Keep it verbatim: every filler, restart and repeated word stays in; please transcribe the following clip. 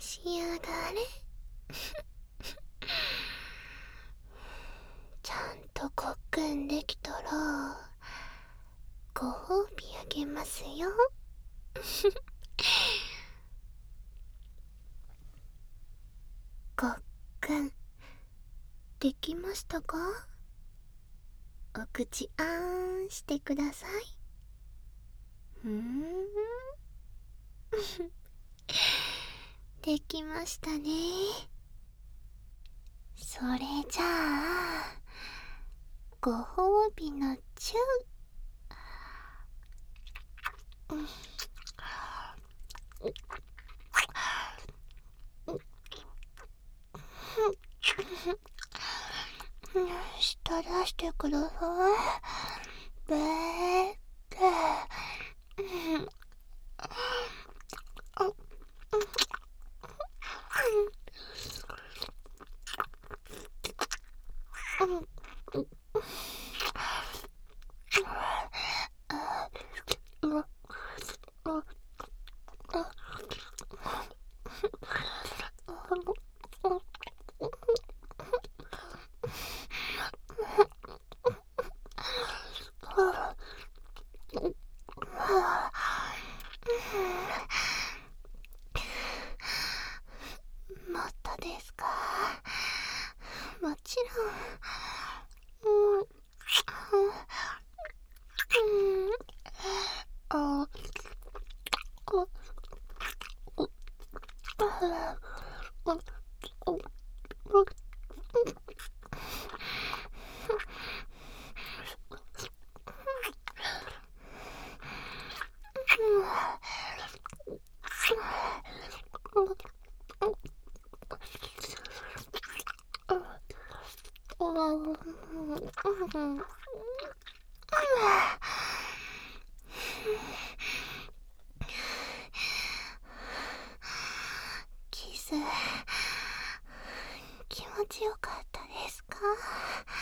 しやがれ。ちゃんとごっくんできたらご褒美あげますよ。ごっくんできましたか？お口あーんしてください。ふーんできましたね。それじゃあご褒美のチュー、うん舌出してください。べーってうんもっとですか？もちろん。うんあここキス気持ちよかったですか？